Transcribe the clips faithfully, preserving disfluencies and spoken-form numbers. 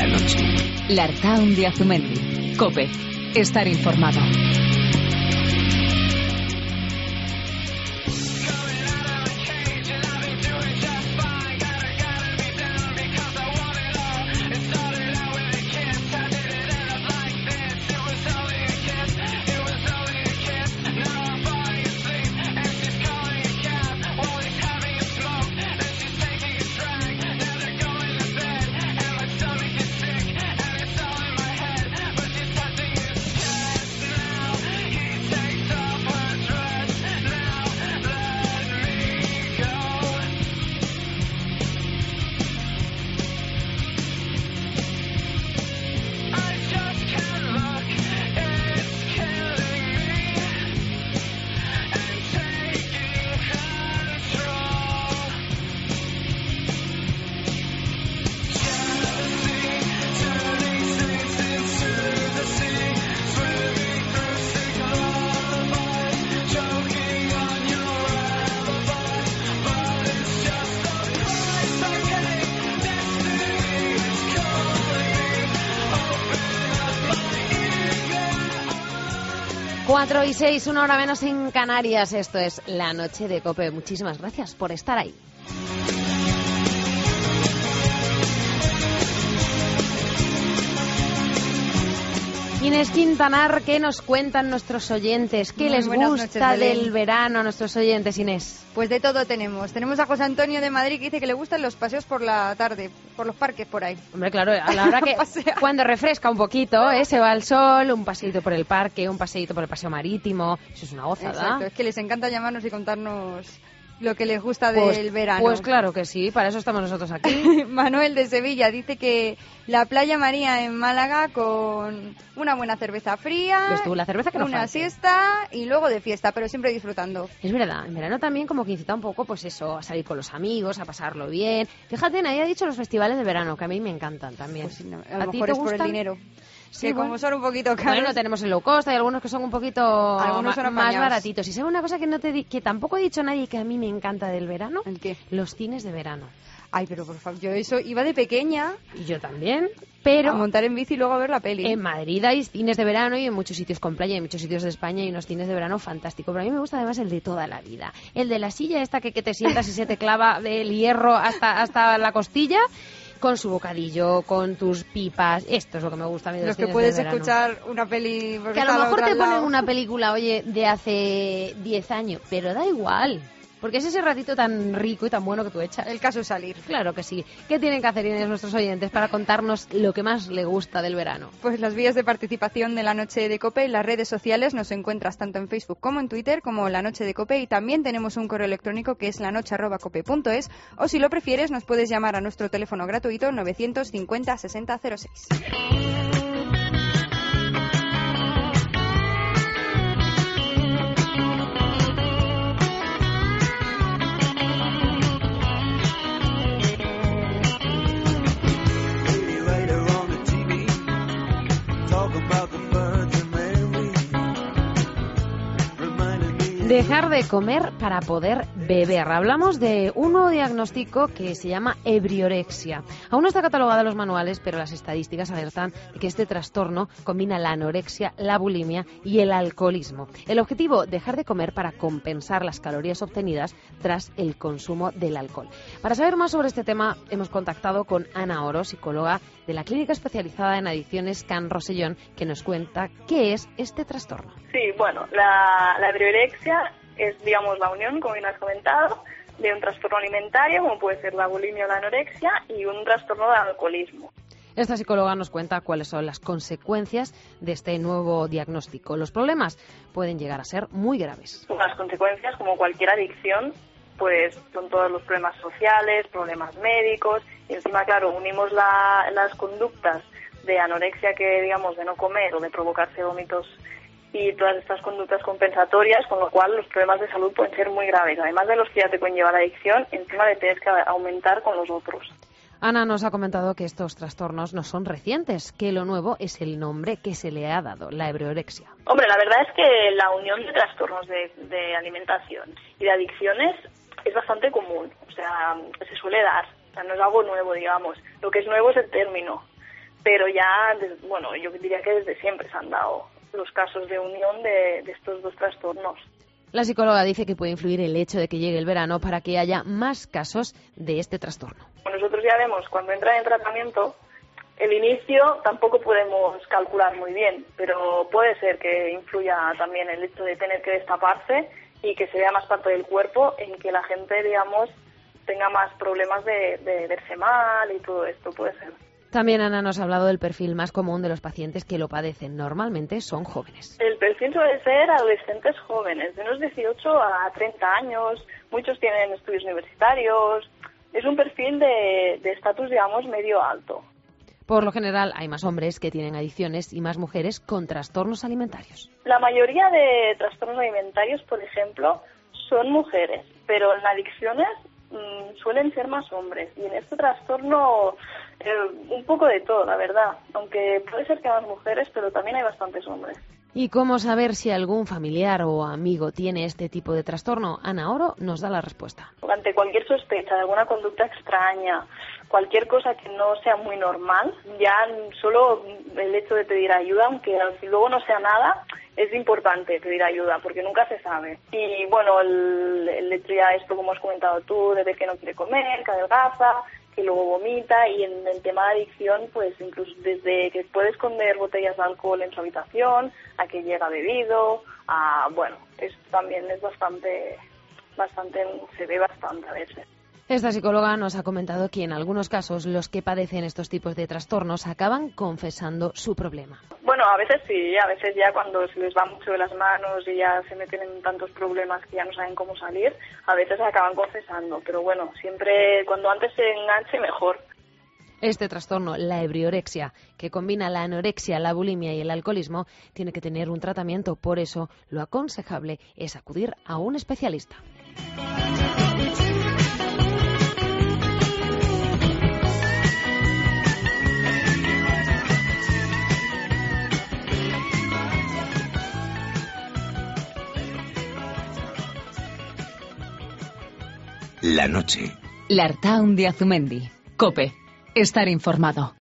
la noche. Lartaun de Azumendi. COPE. Estar informado. cuatro y seis, una hora menos en Canarias. Esto es La Noche de COPE. Muchísimas gracias por estar ahí. Inés Quintanar, ¿qué nos cuentan nuestros oyentes? ¿Qué Muy les gusta noches, del verano a nuestros oyentes, Inés? Pues de todo tenemos. Tenemos a José Antonio de Madrid que dice que le gustan los paseos por la tarde, por los parques por ahí. Hombre, claro, a la hora que cuando refresca un poquito, ¿eh? Se va al sol, un paseíto por el parque, un paseíto por el paseo marítimo, eso es una gozada. Exacto, es que les encanta llamarnos y contarnos lo que les gusta pues, del verano. Pues claro que sí, para eso estamos nosotros aquí. Manuel de Sevilla dice que la Playa María en Málaga con una buena cerveza fría, pues tú, la cerveza que no una falte. siesta y luego de fiesta, pero siempre disfrutando. Es verdad, en verano también como que incita un poco, pues eso, a salir con los amigos, a pasarlo bien. Fíjate, nadie ha dicho los festivales de verano, que a mí me encantan también. Pues, no, a lo ¿A ti mejor te es por gustan? el dinero. Sí, que bueno. como son un poquito caros. Bueno, tenemos el low cost, hay algunos que son un poquito Algunos son ma- más apañados. baratitos. Y sabe una cosa que no te di- que tampoco ha dicho nadie que a mí me encanta del verano, ¿El qué? los cines de verano. Ay, pero por favor, yo eso iba de pequeña Y yo también, pero a montar en bici y luego a ver la peli. en Madrid hay cines de verano y en muchos sitios con playa, y en muchos sitios de España hay unos cines de verano fantásticos. Pero a mí me gusta además el de toda la vida. El de la silla esta que, que te sientas y se te clava del hierro hasta, hasta la costilla, con su bocadillo, con tus pipas. Esto es lo que me gusta a mí de los, Los que cines puedes de verano. escuchar una peli porque Que a lo está la mejor otra te al ponen lado. una película, oye, de hace diez años, pero da igual. Porque es ese ratito tan rico y tan bueno que tú echas. El caso es salir. Claro que sí. ¿Qué tienen que hacer, Inés, nuestros oyentes para contarnos lo que más le gusta del verano? Pues las vías de participación de La Noche de COPE en las redes sociales nos encuentras tanto en Facebook como en Twitter como La Noche de COPE, y también tenemos un correo electrónico que es lanoche arroba cope punto es, o si lo prefieres nos puedes llamar a nuestro teléfono gratuito novecientos cincuenta sesenta cero seis. Dejar de comer para poder beber. Hablamos de un nuevo diagnóstico que se llama ebriorexia. Aún no está catalogado en los manuales, pero las estadísticas alertan de que este trastorno combina la anorexia, la bulimia y el alcoholismo. El objetivo, dejar de comer para compensar las calorías obtenidas tras el consumo del alcohol. Para saber más sobre este tema, hemos contactado con Ana Oro, psicóloga de la Clínica Especializada en Adicciones Can Rosellón, que nos cuenta qué es este trastorno. Sí, bueno, la, la ebriorexia es, digamos, la unión, como bien has comentado, de un trastorno alimentario, como puede ser la bulimia o la anorexia, y un trastorno de alcoholismo. Esta psicóloga nos cuenta cuáles son las consecuencias de este nuevo diagnóstico. Los problemas pueden llegar a ser muy graves. Las consecuencias, como cualquier adicción, pues son todos los problemas sociales, problemas médicos, y encima, claro, unimos la, las conductas de anorexia, que digamos, de no comer o de provocarse vómitos, y todas estas conductas compensatorias, con lo cual los problemas de salud pueden ser muy graves. Además de los que ya te pueden llevar a adicción, encima le tienes que aumentar con los otros. Ana nos ha comentado que estos trastornos no son recientes, que lo nuevo es el nombre que se le ha dado, la ebriorexia. Hombre, la verdad es que la unión de trastornos de, de alimentación y de adicciones es bastante común, o sea, se suele dar, o sea, no es algo nuevo, digamos. Lo que es nuevo es el término, pero ya, bueno, yo diría que desde siempre se han dado los casos de unión de, de estos dos trastornos. La psicóloga dice que puede influir el hecho de que llegue el verano para que haya más casos de este trastorno. Nosotros ya vemos, cuando entran en tratamiento, el inicio tampoco podemos calcular muy bien, pero puede ser que influya también el hecho de tener que destaparse y que se vea más parte del cuerpo, en que la gente, digamos, tenga más problemas de, de verse mal y todo esto, puede ser. También Ana nos ha hablado del perfil más común de los pacientes que lo padecen. Normalmente son jóvenes. El perfil suele ser adolescentes jóvenes, de unos dieciocho a treinta años. Muchos tienen estudios universitarios. Es un perfil de estatus, digamos, medio alto. Por lo general hay más hombres que tienen adicciones y más mujeres con trastornos alimentarios. La mayoría de trastornos alimentarios, por ejemplo, son mujeres, pero en adicciones mmm, suelen ser más hombres. Y en este trastorno eh, un poco de todo, la verdad. Aunque puede ser que más mujeres, pero también hay bastantes hombres. ¿Y cómo saber si algún familiar o amigo tiene este tipo de trastorno? Ana Oro nos da la respuesta. Ante cualquier sospecha de alguna conducta extraña, cualquier cosa que no sea muy normal, ya solo el hecho de pedir ayuda, aunque luego no sea nada, es importante pedir ayuda, porque nunca se sabe. Y bueno, el, el hecho ya esto, como has comentado tú, de ver que no quiere comer, que adelgaza, que luego vomita, y en el tema de adicción, pues incluso desde que puede esconder botellas de alcohol en su habitación, a que llega bebido, a, bueno, esto también es bastante, bastante, se ve bastante a veces. Esta psicóloga nos ha comentado que en algunos casos los que padecen estos tipos de trastornos acaban confesando su problema. Bueno, a veces sí, a veces ya cuando se les va mucho de las manos y ya se meten en tantos problemas que ya no saben cómo salir, a veces acaban confesando, pero bueno, siempre cuando antes se enganche mejor. Este trastorno, la ebriorexia, que combina la anorexia, la bulimia y el alcoholismo, tiene que tener un tratamiento, por eso lo aconsejable es acudir a un especialista. La noche. L'Artaun de Azumendi. COPE. Estar informado.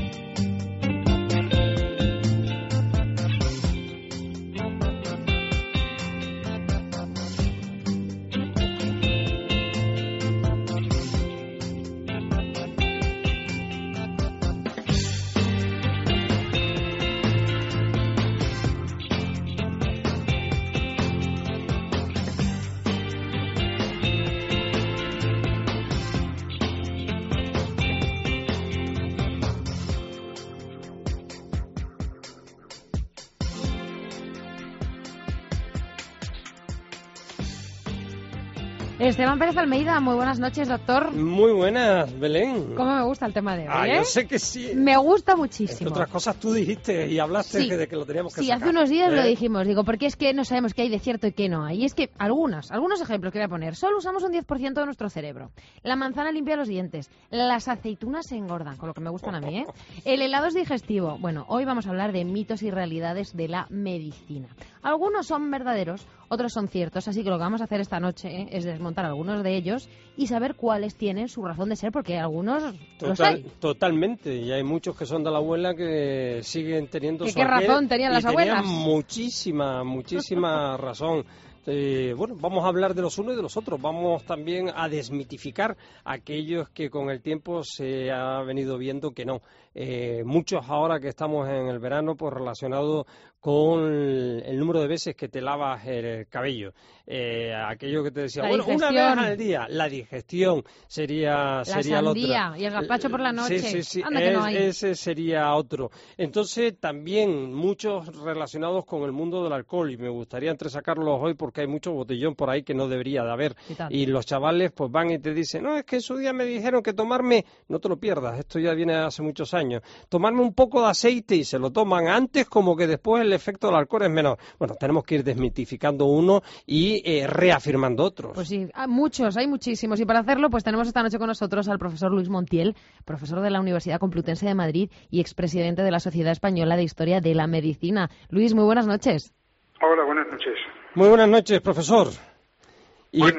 Esteban Pérez Almeida, muy buenas noches, doctor. Muy buenas, Belén. ¿Cómo me gusta el tema de hoy? Ah, ¿eh? yo sé que sí. Me gusta muchísimo. Entre otras cosas, tú dijiste y hablaste sí. de que lo teníamos que sí, sacar. Sí, hace unos días ¿eh? lo dijimos, digo, porque es que no sabemos qué hay de cierto y qué no hay. Y es que algunos, algunos ejemplos que voy a poner. Solo usamos un diez por ciento de nuestro cerebro. La manzana limpia los dientes. Las aceitunas se engordan, con lo que me gustan a mí, ¿eh? El helado es digestivo. Bueno, hoy vamos a hablar de mitos y realidades de la medicina. Algunos son verdaderos, otros son ciertos, así que lo que vamos a hacer esta noche ¿eh? es desmontar algunos de ellos y saber cuáles tienen su razón de ser, porque algunos Total, los hay. Totalmente, y hay muchos que son de la abuela que siguen teniendo ¿Qué, su qué aquel, razón tenían las y tenían abuelas? muchísima, muchísima razón. Eh, bueno, vamos a hablar de los unos y de los otros. Vamos también a desmitificar aquellos que con el tiempo se ha venido viendo que no. Eh, muchos ahora que estamos en el verano, pues relacionado con el número de veces que te lavas el cabello. Eh, aquello que te decía, la bueno, digestión. una vez al día, la digestión sería, la sería la otra. Y el gazpacho por la noche. Sí, sí, sí, Anda que no hay. ese sería otro. Entonces, también muchos relacionados con el mundo del alcohol, y me gustaría entresacarlos hoy porque hay mucho botellón por ahí que no debería de haber. Y, y los chavales pues van y te dicen, no, es que en su día me dijeron que tomarme, no te lo pierdas, esto ya viene hace muchos años, tomarme un poco de aceite y se lo toman antes como que después el efecto del alcohol es menor. Bueno, tenemos que ir desmitificando uno y eh, reafirmando otros. Pues sí, hay muchos, hay muchísimos. Y para hacerlo, pues tenemos esta noche con nosotros al profesor Luis Montiel, profesor de la Universidad Complutense de Madrid y expresidente de la Sociedad Española de Historia de la Medicina. Luis, muy buenas noches. Hola, buenas noches. Muy buenas noches, profesor. Y, buenas noches.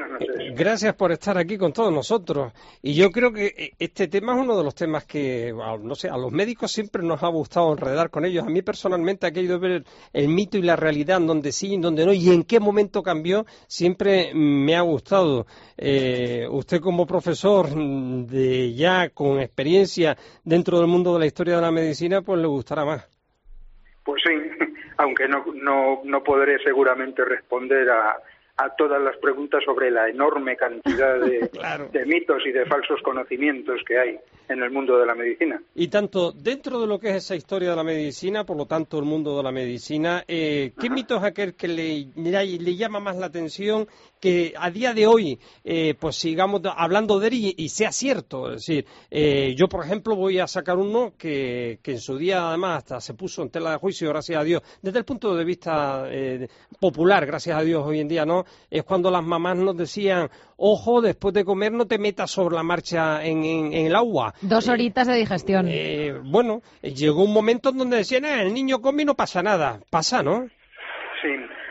Gracias por estar aquí con todos nosotros. Y yo creo que este tema es uno de los temas que, no sé, a los médicos siempre nos ha gustado enredar con ellos. A mí personalmente aquello de ver el mito y la realidad, en donde sí, en donde no, y en qué momento cambió, siempre me ha gustado. Eh, usted como profesor de ya con experiencia dentro del mundo de la historia de la medicina, pues le gustará más. Pues sí, aunque no, no, no podré seguramente responder a... a todas las preguntas sobre la enorme cantidad de, claro. de mitos y de falsos conocimientos que hay en el mundo de la medicina. Y tanto dentro de lo que es esa historia de la medicina, por lo tanto el mundo de la medicina, eh, ¿qué Ajá. mito es aquel que le, le, le llama más la atención, que a día de hoy eh, pues sigamos hablando de él y, y sea cierto? Es decir, eh, yo por ejemplo voy a sacar uno que, que en su día además hasta se puso en tela de juicio, gracias a Dios, desde el punto de vista eh, popular, gracias a Dios hoy en día, ¿no? Es cuando las mamás nos decían, ojo, después de comer no te metas sobre la marcha en, en, en el agua. Dos horitas eh, de digestión. Eh, bueno, llegó un momento en donde decían, eh, el niño come y no pasa nada. Pasa, ¿no? Sí,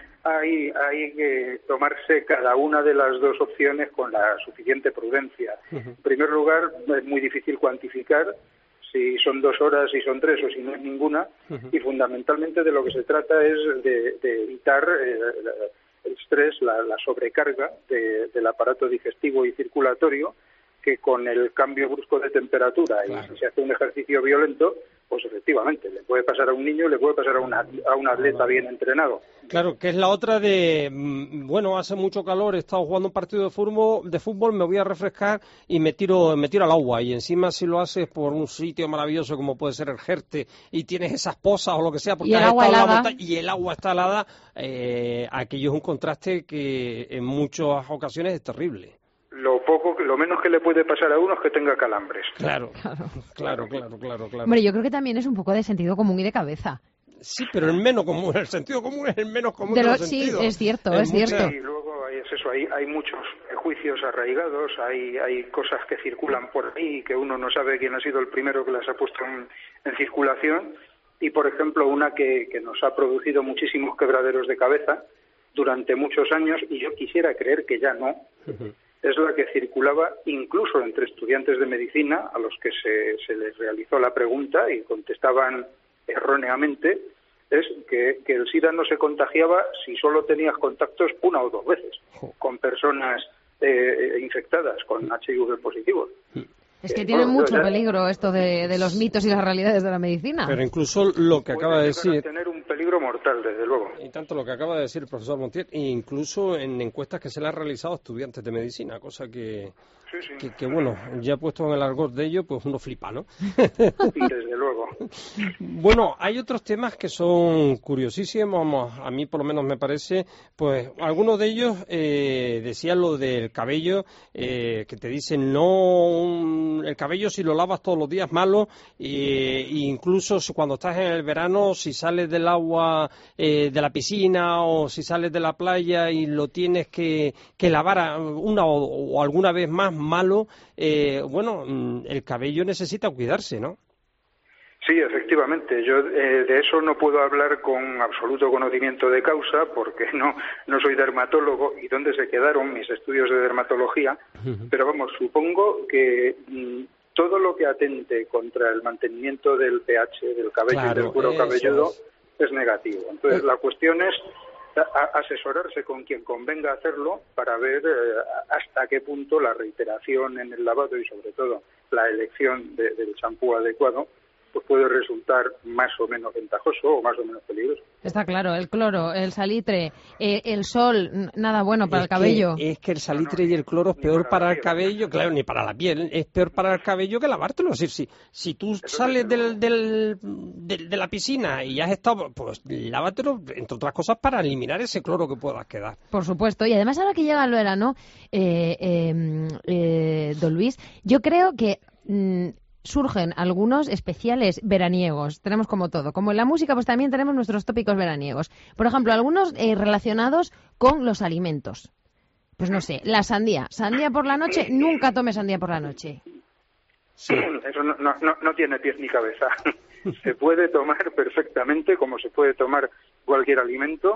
hay, hay que tomarse cada una de las dos opciones con la suficiente prudencia. Uh-huh. En primer lugar, es muy difícil cuantificar si son dos horas, si son tres o si no es ninguna. Uh-huh. Y fundamentalmente de lo que se trata es de, de evitar... Eh, la, el estrés, la, la sobrecarga de, del aparato digestivo y circulatorio, que con el cambio brusco de temperatura claro. y si se hace un ejercicio violento, pues efectivamente, le puede pasar a un niño, le puede pasar a, una, a un atleta bien entrenado. Claro, que es la otra de, bueno, hace mucho calor, he estado jugando un partido de fútbol, de fútbol, me voy a refrescar y me tiro, me tiro al agua. Y encima si lo haces por un sitio maravilloso como puede ser el Jerte y tienes esas pozas o lo que sea, porque has estado en la montaña y el agua está helada, eh, aquello es un contraste que en muchas ocasiones es terrible. Lo poco, lo menos que le puede pasar a uno es que tenga calambres. Claro, claro, claro, claro, claro, claro. Hombre, yo creo que también es un poco de sentido común y de cabeza. Sí, pero el menos común, el sentido común es el menos común de, de lo, los sí, sentidos. es cierto, en es muchas... cierto. Y luego hay, es eso, hay, hay muchos juicios arraigados, hay, hay cosas que circulan por ahí que uno no sabe quién ha sido el primero que las ha puesto en, en circulación. Y, por ejemplo, una que, que nos ha producido muchísimos quebraderos de cabeza durante muchos años, y yo quisiera creer que ya no, uh-huh. es la que circulaba incluso entre estudiantes de medicina a los que se, se les realizó la pregunta y contestaban erróneamente, es que, que el SIDA no se contagiaba si solo tenías contactos una o dos veces con personas eh, infectadas con H I V positivos. Es que tiene mucho peligro esto de, de los mitos y las realidades de la medicina. Pero incluso lo que acaba de decir... tener un peligro mortal, desde luego. Y tanto lo que acaba de decir el profesor Montiel, e incluso en encuestas que se le han realizado a estudiantes de medicina, cosa que... Sí, sí. Que, que, bueno, ya puesto en el argot de ello, pues uno flipa, ¿no? Desde luego. Bueno, hay otros temas que son curiosísimos, vamos, a mí por lo menos me parece, pues algunos de ellos eh, decían lo del cabello, eh, que te dicen no, el cabello si lo lavas todos los días malo, eh, e incluso cuando estás en el verano, si sales del agua eh, de la piscina o si sales de la playa y lo tienes que, que lavar una o, o alguna vez más, malo, eh, bueno, el cabello necesita cuidarse, ¿no? Sí, efectivamente. Yo eh, de eso no puedo hablar con absoluto conocimiento de causa porque no no soy dermatólogo y dónde se quedaron mis estudios de dermatología, uh-huh. pero vamos, supongo que mm, todo lo que atente contra el mantenimiento del pH del cabello claro, y del cuero cabelludo es. es negativo. Entonces, uh-huh. la cuestión es a asesorarse con quien convenga hacerlo para ver eh, hasta qué punto la reiteración en el lavado y sobre todo la elección de, del champú adecuado pues puede resultar más o menos ventajoso o más o menos peligroso. Está claro, el cloro, el salitre, eh, el sol, nada bueno para es el cabello. Que, es que el salitre no, no, y el cloro es peor para, para el cabello, claro, ni para la piel, es peor para el cabello que lavártelo. Es decir, si, si tú Eso sales del, del, del, de la piscina y has estado, pues lávatelo, entre otras cosas, para eliminar ese cloro que puedas quedar. Por supuesto, y además ahora que llega el verano, eh, eh, eh, don Luis, yo creo que... Mm, surgen algunos especiales veraniegos, tenemos como todo, como en la música pues también tenemos nuestros tópicos veraniegos, por ejemplo algunos eh, relacionados con los alimentos, pues no sé, la sandía, sandía por la noche, nunca tome sandía por la noche. Sí. Eso no, no, no tiene pies ni cabeza, se puede tomar perfectamente como se puede tomar cualquier alimento,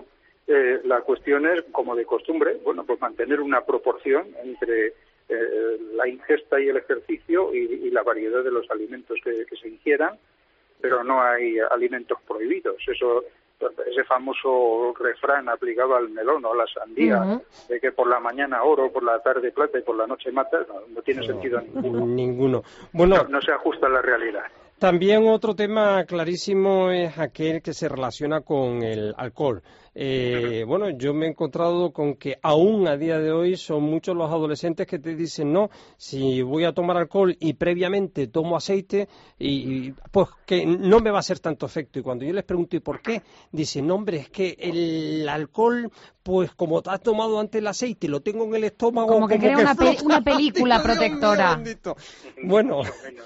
eh, la cuestión es, como de costumbre, bueno, pues mantener una proporción entre eh, la ingesta y el ejercicio y, y la variedad de los alimentos que, que se ingieran, pero no hay alimentos prohibidos. Eso, ese famoso refrán aplicado al melón o a la sandía, uh-huh. de que por la mañana oro, por la tarde plata y por la noche mata, no, no tiene no, sentido ninguno. Ninguno. Bueno, no, no se ajusta a la realidad. También otro tema clarísimo es aquel que se relaciona con el alcohol. Eh, bueno, yo me he encontrado con que aún a día de hoy son muchos los adolescentes que te dicen, no, si voy a tomar alcohol y previamente tomo aceite, y, y pues que no me va a hacer tanto efecto. Y cuando yo les pregunto, ¿y por qué? Dicen, no, hombre, es que el alcohol, pues como te has tomado antes el aceite y lo tengo en el estómago... Como que como crea que una, pe una película protectora. Bueno...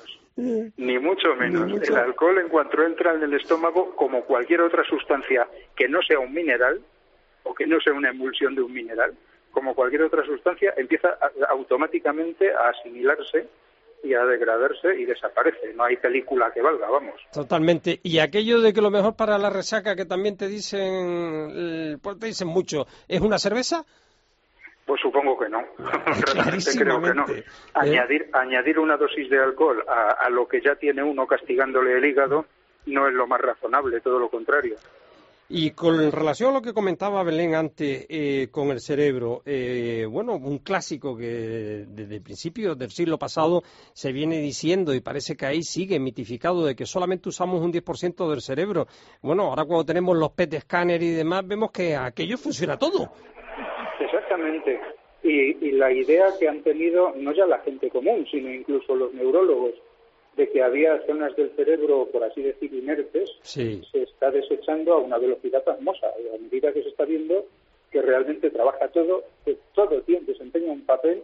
Ni mucho menos. Ni mucho. El alcohol, en cuanto entra en el estómago, como cualquier otra sustancia que no sea un mineral, o que no sea una emulsión de un mineral, como cualquier otra sustancia, empieza a, automáticamente a asimilarse y a degradarse y desaparece. No hay película que valga, vamos. Totalmente. Y aquello de que lo mejor para la resaca, que también te dicen, pues te dicen mucho, ¿es una cerveza? Pues supongo que no. Realmente creo que no. Añadir, ¿Eh? añadir una dosis de alcohol a, a lo que ya tiene uno castigándole el hígado no es lo más razonable, todo lo contrario. Y con relación a lo que comentaba Belén antes, eh, con el cerebro, eh, bueno, un clásico que desde el principio del siglo pasado se viene diciendo, y parece que ahí sigue mitificado, de que solamente usamos un diez por ciento del cerebro. Bueno, ahora cuando tenemos los P E T escáner y demás, vemos que aquello funciona todo. Exactamente. Y, y la idea que han tenido no ya la gente común, sino incluso los neurólogos, de que había zonas del cerebro, por así decir, inertes, sí. se está desechando a una velocidad pasmosa. Y a medida que se está viendo que realmente trabaja todo, que todo tiene, desempeña un papel,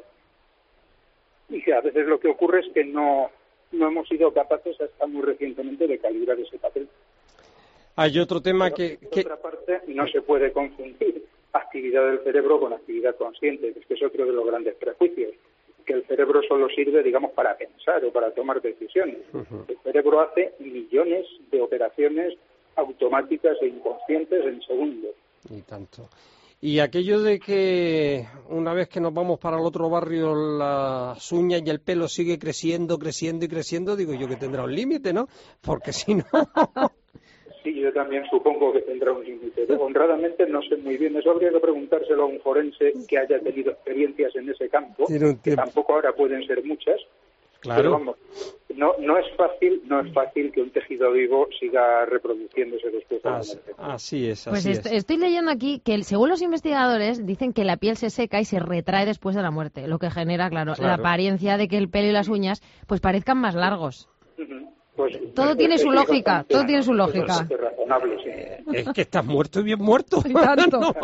y que a veces lo que ocurre es que no, no hemos sido capaces hasta muy recientemente de calibrar ese papel. Hay otro tema Pero, que... Por que... otra parte, no se puede confundir actividad del cerebro con actividad consciente, que es otro de los grandes prejuicios, que el cerebro solo sirve, digamos, para pensar o para tomar decisiones. Uh-huh. El cerebro hace millones de operaciones automáticas e inconscientes en segundos. Y tanto. Y aquello de que una vez que nos vamos para el otro barrio las uñas y el pelo sigue creciendo, creciendo y creciendo, digo yo que tendrá un límite, ¿no? Porque si no... Sí, yo también supongo que tendrá un límite. Honradamente no sé muy bien. Eso habría que preguntárselo a un forense que haya tenido experiencias en ese campo, que tampoco ahora pueden ser muchas. Claro. Pero vamos, no, no es fácil, no es fácil que un tejido vivo siga reproduciéndose después de la muerte. Así es, así pues est es. Estoy leyendo aquí que, según los investigadores, dicen que la piel se seca y se retrae después de la muerte, lo que genera, claro, claro. la apariencia de que el pelo y las uñas pues parezcan más largos. Uh-huh. Pues, todo pues, tiene es su lógica, todo tiene su es lógica. Razonable, sí. Es que estás muerto y bien muerto. Y tanto. No,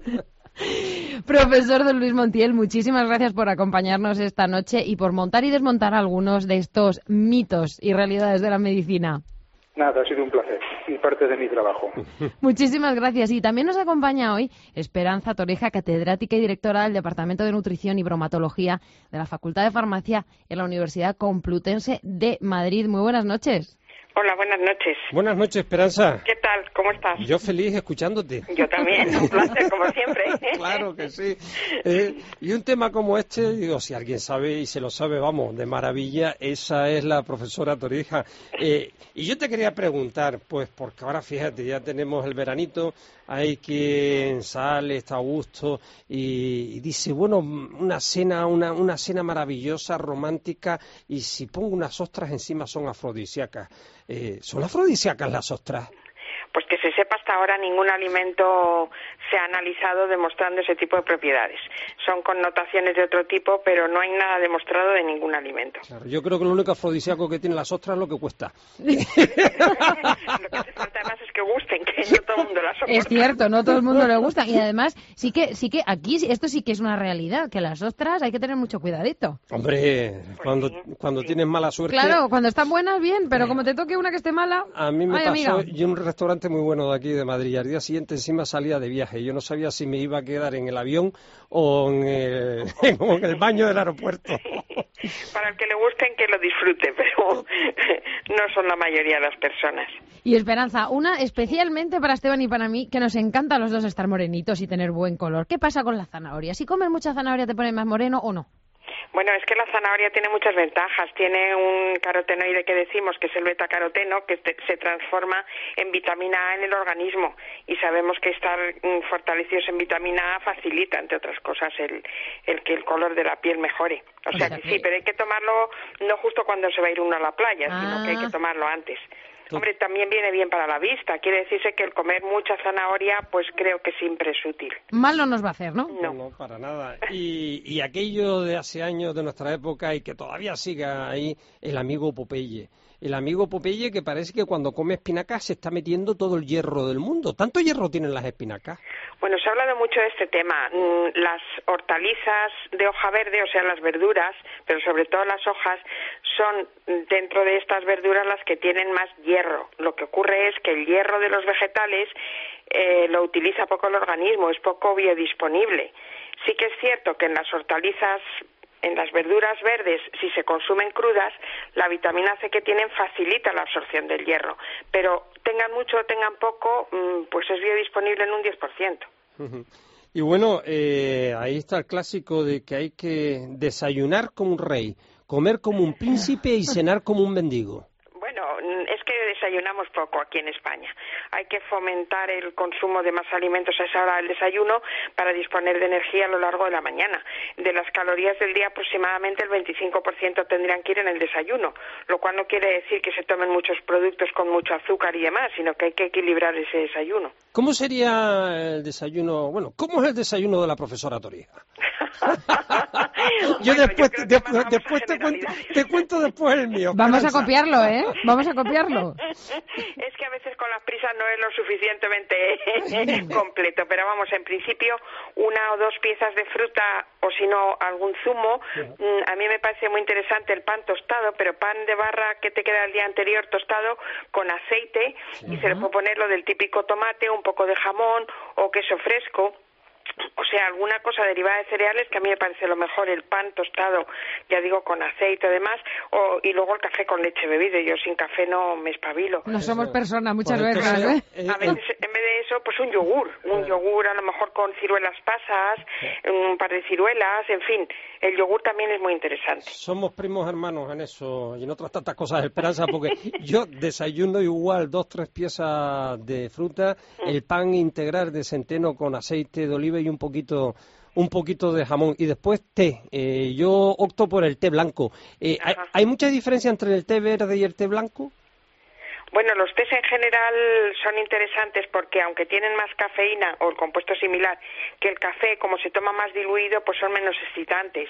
Profesor Don Luis Montiel, muchísimas gracias por acompañarnos esta noche y por montar y desmontar algunos de estos mitos y realidades de la medicina. Nada, ha sido un placer y parte de mi trabajo. Muchísimas gracias. Y también nos acompaña hoy Esperanza Torija, catedrática y directora del Departamento de Nutrición y Bromatología de la Facultad de Farmacia en la Universidad Complutense de Madrid. Muy buenas noches. Hola, buenas noches. Buenas noches, Esperanza. ¿Qué tal? ¿Cómo estás? Yo feliz escuchándote. Yo también, un placer, como siempre. Claro que sí. Eh, y un tema como este, digo, si alguien sabe y se lo sabe, vamos, de maravilla, esa es la profesora Torija. Eh, y yo te quería preguntar, pues, porque ahora fíjate, ya tenemos el veranito, hay quien sale, está a gusto y, y dice, bueno, una cena, una, una cena maravillosa, romántica, y si pongo unas ostras encima son afrodisíacas. Eh, ¿Son afrodisíacas las ostras? Pues que se sepa, hasta ahora ningún alimento se ha analizado demostrando ese tipo de propiedades. Son connotaciones de otro tipo, pero no hay nada demostrado de ningún alimento. Claro, yo creo que lo único afrodisíaco que tienen las ostras es lo que cuesta. Lo que hace falta además es que gusten, que no todo el mundo las soporta. Es cierto, no todo el mundo le gusta. Y además, sí que sí que aquí esto sí que es una realidad, que las ostras hay que tener mucho cuidadito. Hombre, pues cuando, sí, cuando sí. tienes mala suerte... Claro, cuando están buenas, bien, pero como te toque una que esté mala... A mí me ay, pasó, amiga. y en un restaurante este muy bueno de aquí de Madrid y al día siguiente encima salía de viaje. Yo no sabía si me iba a quedar en el avión o en el, o en el baño del aeropuerto. Para el que le gusten, que lo disfrute, pero no son la mayoría de las personas. Y Esperanza, una especialmente para Esteban y para mí, que nos encanta a los dos estar morenitos y tener buen color. ¿Qué pasa con la zanahoria? ¿Si comes mucha zanahoria te pone más moreno o no? Bueno, es que la zanahoria tiene muchas ventajas. Tiene un carotenoide que decimos que es el betacaroteno, que te, se transforma en vitamina A en el organismo. Y sabemos que estar mm, fortalecidos en vitamina A facilita, entre otras cosas, el, el que el color de la piel mejore. O sea que sí, pero hay que tomarlo no justo cuando se va a ir uno a la playa, ah. sino que hay que tomarlo antes. Hombre, también viene bien para la vista. Quiere decirse que el comer mucha zanahoria, pues creo que siempre es útil. Mal no nos va a hacer, ¿no? No, no, para nada. Y, y aquello de hace años de nuestra época y que todavía siga ahí, el amigo Popeye. El amigo Popeye que parece que cuando come espinacas se está metiendo todo el hierro del mundo. ¿Tanto hierro tienen las espinacas? Bueno, se ha hablado mucho de este tema. Las hortalizas de hoja verde, o sea, las verduras, pero sobre todo las hojas, son dentro de estas verduras las que tienen más hierro. Lo que ocurre es que el hierro de los vegetales eh, lo utiliza poco el organismo, es poco biodisponible. Sí que es cierto que en las hortalizas, en las verduras verdes, si se consumen crudas, la vitamina C que tienen facilita la absorción del hierro, pero tengan mucho o tengan poco, pues es biodisponible en un diez por ciento. Y bueno, eh, ahí está el clásico de que hay que desayunar como un rey, comer como un príncipe y cenar como un mendigo. Bueno, es que desayunamos poco aquí en España. Hay que fomentar el consumo de más alimentos a esa hora del desayuno para disponer de energía a lo largo de la mañana. De las calorías del día, aproximadamente el veinticinco por ciento tendrían que ir en el desayuno, lo cual no quiere decir que se tomen muchos productos con mucho azúcar y demás, sino que hay que equilibrar ese desayuno. ¿Cómo sería el desayuno? Bueno, ¿cómo es el desayuno de la profesora Torija? yo bueno, después, yo después, después te, cuento, te cuento después el mío. Vamos Esperanza. a copiarlo, ¿eh? Vamos a copiarlo. Es que a veces con las prisas no es lo suficientemente completo, pero vamos, en principio una o dos piezas de fruta o si no algún zumo. Uh-huh. A mí me parece muy interesante el pan tostado, pero pan de barra que te queda el día anterior tostado con aceite uh-huh. y se le puede poner lo del típico tomate, un poco de jamón o queso fresco. O sea, alguna cosa derivada de cereales que a mí me parece lo mejor, el pan tostado, ya digo, con aceite y demás, o, y luego el café con leche bebido. Yo sin café no me espabilo. No somos personas muchas Por veces, eso, ¿eh? eh, A veces, en vez de eso, pues un yogur. Un eh. yogur a lo mejor con ciruelas pasas, eh. un par de ciruelas, en fin. El yogur también es muy interesante. Somos primos hermanos en eso y en otras tantas cosas, Esperanza, porque yo desayuno igual dos, tres piezas de fruta, mm. el pan integral de centeno con aceite de oliva y un poquito un poquito de jamón y después té. Eh, yo opto por el té blanco. Eh, ¿hay, ¿Hay mucha diferencia entre el té verde y el té blanco? Bueno, los tés en general son interesantes porque aunque tienen más cafeína o el compuesto similar que el café, como se toma más diluido, pues son menos excitantes.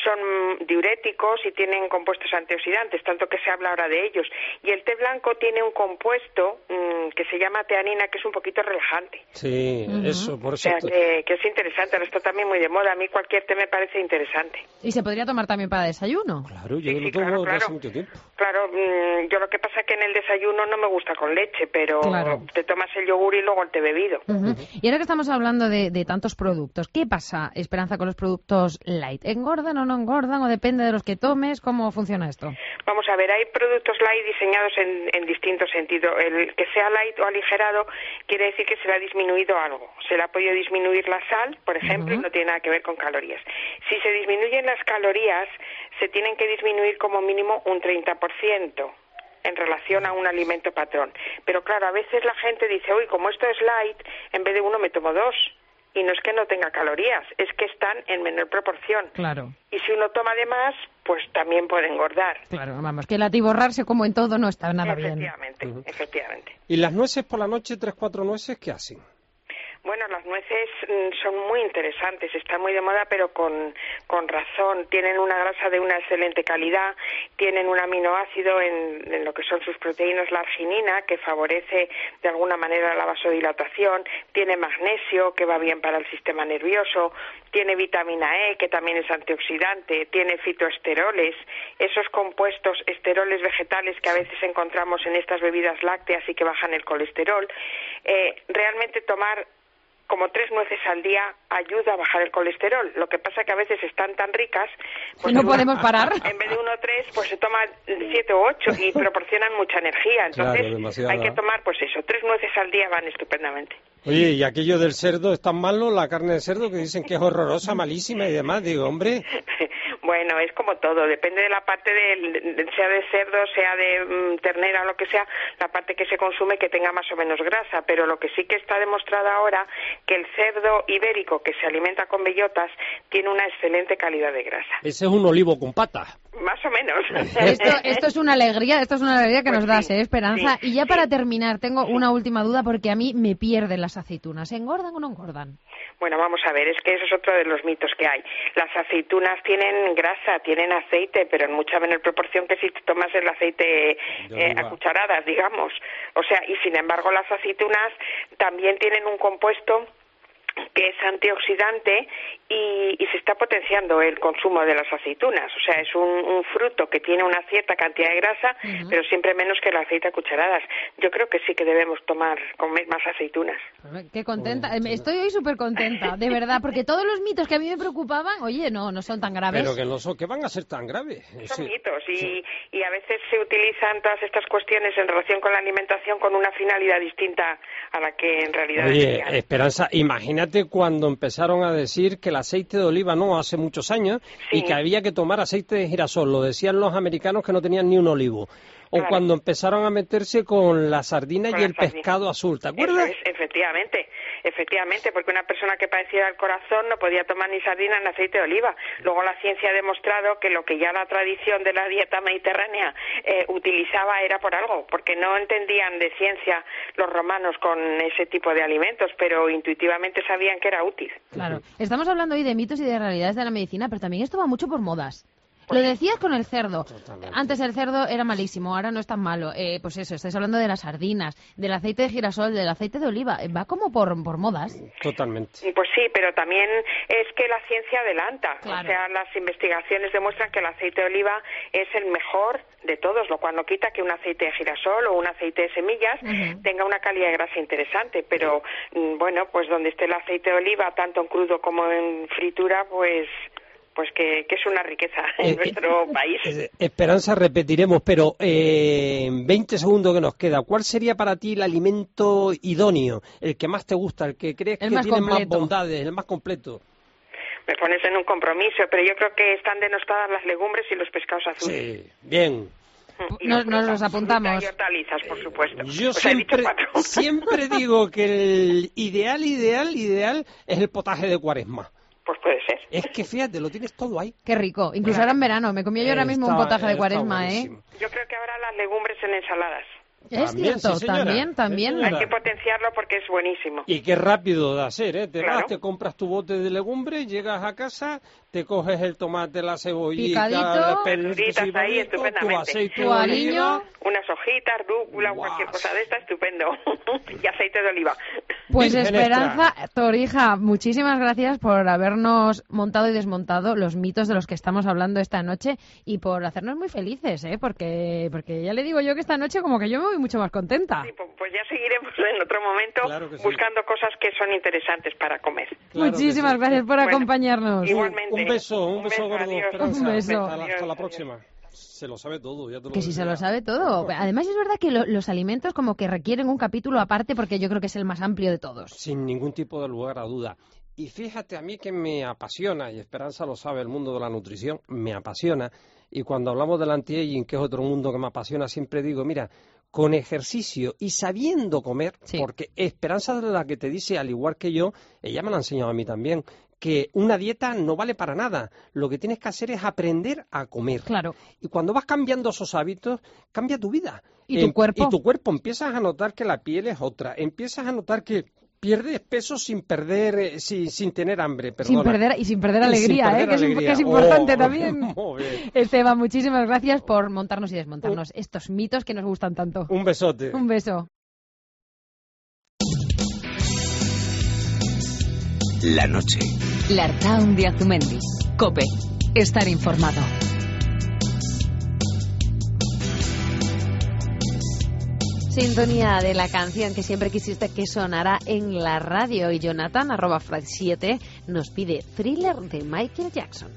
Son diuréticos y tienen compuestos antioxidantes, tanto que se habla ahora de ellos. Y el té blanco tiene un compuesto mmm, que se llama teanina, que es un poquito relajante. Sí, uh-huh. eso, por eso. O sea, que, que es interesante, ahora está también muy de moda. A mí cualquier té me parece interesante. ¿Y se podría tomar también para desayuno? Claro, yo sí, lo sí, tomo claro, desde hace claro. mucho tiempo. Claro, mmm, yo lo que pasa es que en el desayuno no me gusta con leche, pero claro. te tomas el yogur y luego el té bebido. Uh-huh. Y ahora que estamos hablando de, de tantos productos, ¿qué pasa, Esperanza, con los productos light? ¿Engordan o no engordan o depende de los que tomes? ¿Cómo funciona esto? Vamos a ver, hay productos light diseñados en, en distintos sentidos. El que sea light o aligerado quiere decir que se le ha disminuido algo. Se le ha podido disminuir la sal, por ejemplo, uh-huh. y no tiene nada que ver con calorías. Si se disminuyen las calorías, se tienen que disminuir como mínimo un treinta por ciento. En relación a un alimento patrón. Pero claro, a veces la gente dice, uy, como esto es light, en vez de uno me tomo dos. Y no es que no tenga calorías, es que están en menor proporción. Claro. Y si uno toma de más, pues también puede engordar. Claro, vamos, que el atiborrarse como en todo no está nada bien. Efectivamente, uh-huh. efectivamente. ¿Y las nueces por la noche, tres, cuatro nueces, qué hacen? Bueno, las nueces son muy interesantes, están muy de moda, pero con, con razón. Tienen una grasa de una excelente calidad, tienen un aminoácido en, en lo que son sus proteínas, la arginina, que favorece de alguna manera la vasodilatación, tiene magnesio, que va bien para el sistema nervioso, tiene vitamina E, que también es antioxidante, tiene fitoesteroles, esos compuestos esteroles vegetales que a veces encontramos en estas bebidas lácteas y que bajan el colesterol. Eh, realmente tomar como tres nueces al día ayuda a bajar el colesterol. Lo que pasa que a veces están tan ricas... Pues no podemos parar. En vez de uno o tres, pues se toma siete o ocho y proporcionan mucha energía. Entonces claro, hay que tomar, pues eso, tres nueces al día van estupendamente. Oye, y aquello del cerdo es tan malo, la carne de cerdo, que dicen que es horrorosa, malísima y demás. Digo, hombre... Bueno, es como todo, depende de la parte, de, sea de cerdo, sea de mm, ternera o lo que sea, la parte que se consume que tenga más o menos grasa, pero lo que sí que está demostrado ahora, que el cerdo ibérico que se alimenta con bellotas tiene una excelente calidad de grasa. Ese es un olivo con patas. Más o menos. Esto, esto es una alegría, esto es una alegría que pues nos das, sí, ¿eh, Esperanza? Sí, y ya sí. para terminar, tengo una última duda porque a mí me pierden las aceitunas. ¿Engordan o no engordan? Bueno, vamos a ver, es que eso es otro de los mitos que hay. Las aceitunas tienen grasa, tienen aceite, pero en mucha menor proporción que si te tomas el aceite eh, a cucharadas, digamos. O sea, y sin embargo las aceitunas también tienen un compuesto que es antioxidante y, y se está potenciando el consumo de las aceitunas. O sea, es un, un fruto que tiene una cierta cantidad de grasa, uh-huh. pero siempre menos que el aceite a cucharadas. Yo creo que sí que debemos tomar, comer más aceitunas. Qué contenta, estoy hoy súper contenta, de verdad, porque todos los mitos que a mí me preocupaban, oye, no, no son tan graves. Pero que no son, que van a ser tan graves. Son sí. mitos y, sí. y a veces se utilizan todas estas cuestiones en relación con la alimentación con una finalidad distinta a la que en realidad Oye, es. Esperanza, imagínate cuando empezaron a decir que el aceite de oliva no hace muchos años sí. y que había que tomar aceite de girasol, lo decían los americanos que no tenían ni un olivo. O claro. cuando empezaron a meterse con la sardina con y la el sardina. pescado azul, ¿te acuerdas? Es, efectivamente, efectivamente, porque una persona que padecía del corazón no podía tomar ni sardina ni aceite de oliva. Luego la ciencia ha demostrado que lo que ya la tradición de la dieta mediterránea eh, utilizaba era por algo, porque no entendían de ciencia los romanos con ese tipo de alimentos, pero intuitivamente sabían que era útil. Claro, estamos hablando hoy de mitos y de realidades de la medicina, pero también esto va mucho por modas. Lo decías con el cerdo. Totalmente. Antes el cerdo era malísimo, ahora no es tan malo. Eh, pues eso, estáis hablando de las sardinas, del aceite de girasol, del aceite de oliva. Va como por, por modas. Totalmente. Pues sí, pero también es que la ciencia adelanta. Claro. O sea, las investigaciones demuestran que el aceite de oliva es el mejor de todos, lo cual no quita que un aceite de girasol o un aceite de semillas uh-huh. tenga una calidad de grasa interesante. Pero, bueno, pues donde esté el aceite de oliva, tanto en crudo como en fritura, pues... pues que, que es una riqueza en eh, nuestro eh, país. Eh, Esperanza, repetiremos, pero eh, en veinte segundos que nos queda, ¿cuál sería para ti el alimento idóneo, el que más te gusta, el que crees el que más tiene completo. más bondades, el más completo? Me pones en un compromiso, pero yo creo que están denostadas las legumbres y los pescados azules. Sí, bien. Y nos, nos los apuntamos. Y hortalizas, por supuesto. Yo pues siempre, siempre digo que el ideal, ideal, ideal es el potaje de Cuaresma. Pues puede ser. Es que fíjate, lo tienes todo ahí. Qué rico. Incluso claro. ahora en verano. Me comí yo ahora mismo está, un potaje de Cuaresma, ¿eh? Yo creo que ahora las legumbres en ensaladas. Es también, cierto, sí, también, también. Sí, hay que potenciarlo porque es buenísimo. Y qué rápido de hacer, ¿eh? Te claro. vas, te compras tu bote de legumbres, llegas a casa, te coges el tomate, la cebollita, verduritas ahí estupendamente. Tu aceite tu de aliño, oliva. Unas hojitas, rúcula, wow. cualquier cosa de esta, estupendo. Y aceite de oliva. Pues Virgen Esperanza extra. Torija, muchísimas gracias por habernos montado y desmontado los mitos de los que estamos hablando esta noche y por hacernos muy felices, ¿eh? Porque, porque ya le digo yo que esta noche como que yo me voy mucho más contenta. Sí, pues ya seguiremos en otro momento claro sí. buscando cosas que son interesantes para comer. Claro muchísimas sí. gracias por bueno, odiarnos. Igualmente. Un beso, un, un beso, beso gordo. adiós. Esperanza. Un beso. Hasta la, hasta la Adiós, próxima. adiós. Se lo sabe todo. Ya te lo que si decía. se lo sabe todo. Además es verdad que lo, los alimentos como que requieren un capítulo aparte porque yo creo que es el más amplio de todos. Sin ningún tipo de lugar a duda. Y fíjate, a mí que me apasiona, y Esperanza lo sabe, el mundo de la nutrición me apasiona. Y cuando hablamos del anti-aging, que es otro mundo que me apasiona, siempre digo, mira, con ejercicio y sabiendo comer, sí. porque Esperanza es la que te dice, al igual que yo, ella me lo ha enseñado a mí también, que una dieta no vale para nada. Lo que tienes que hacer es aprender a comer. Claro. Y cuando vas cambiando esos hábitos, cambia tu vida. ¿Y tu eh, cuerpo? Y tu cuerpo. Empiezas a notar que la piel es otra. Empiezas a notar que pierdes peso sin perder, eh, sin, sin tener hambre, perdona. Sin perder, y sin perder alegría, sin perder ¿eh? Que, alegría. Es, que es importante oh, también. Muy bien. Esteban, muchísimas gracias por montarnos y desmontarnos uh, estos mitos que nos gustan tanto. Un besote. Un beso. La noche. Lartaun de Azumendi. COPE. Estar informado. Sintonía de la canción que siempre quisiste que sonara en la radio. Y Jonathan, arroba Fred siete, nos pide Thriller de Michael Jackson.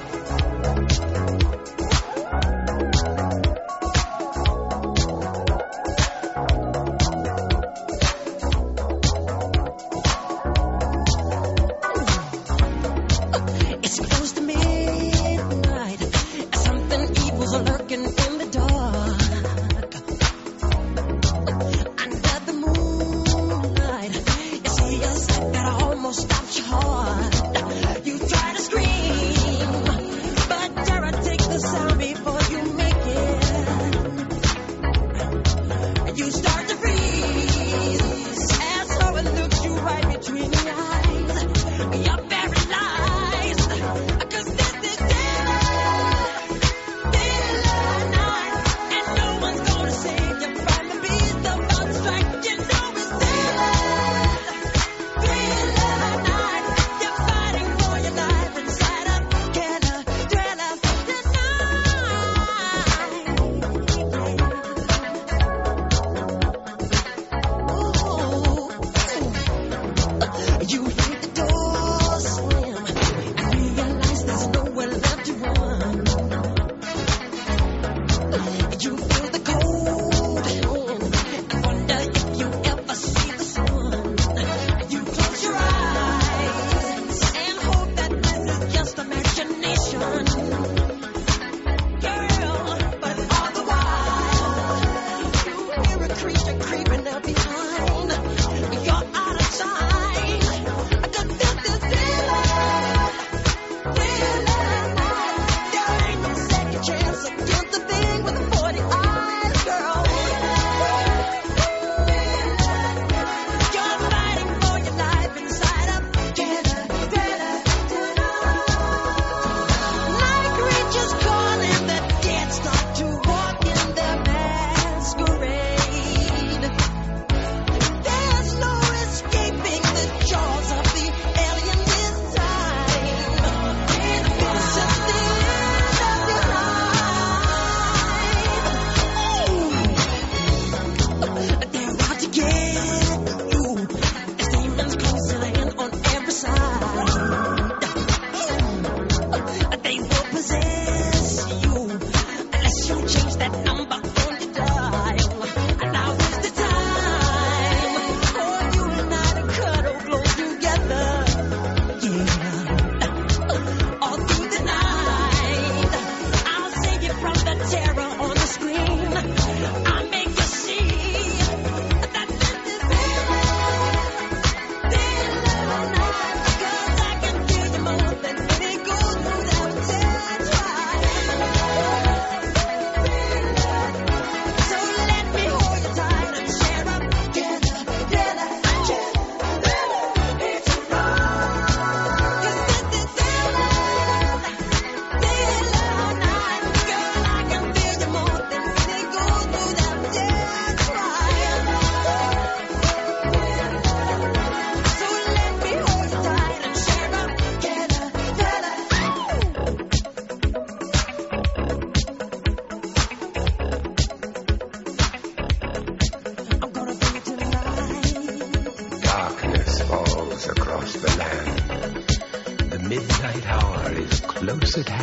close at